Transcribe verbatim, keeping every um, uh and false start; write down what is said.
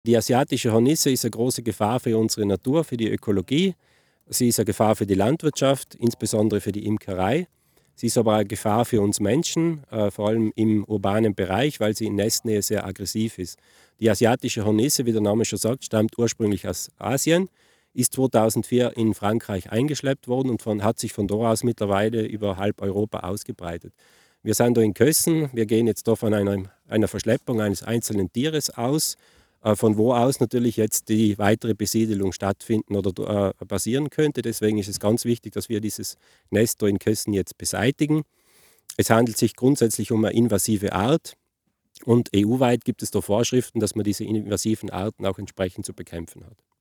Die asiatische Hornisse ist eine große Gefahr für unsere Natur, für die Ökologie. Sie ist eine Gefahr für die Landwirtschaft, insbesondere für die Imkerei. Sie ist aber eine Gefahr für uns Menschen, äh, vor allem im urbanen Bereich, weil sie in Nestnähe sehr aggressiv ist. Die asiatische Hornisse, wie der Name schon sagt, stammt ursprünglich aus Asien, ist zweitausendvier in Frankreich eingeschleppt worden und von, hat sich von dort aus mittlerweile über halb Europa ausgebreitet. Wir sind da in Kössen, wir gehen jetzt da von einer, einer Verschleppung eines einzelnen Tieres aus, äh, von wo aus natürlich jetzt die weitere Besiedelung stattfinden oder äh, passieren könnte. Deswegen ist es ganz wichtig, dass wir dieses Nest da in Kössen jetzt beseitigen. Es handelt sich grundsätzlich um eine invasive Art und E U-weit gibt es da Vorschriften, dass man diese invasiven Arten auch entsprechend zu bekämpfen hat.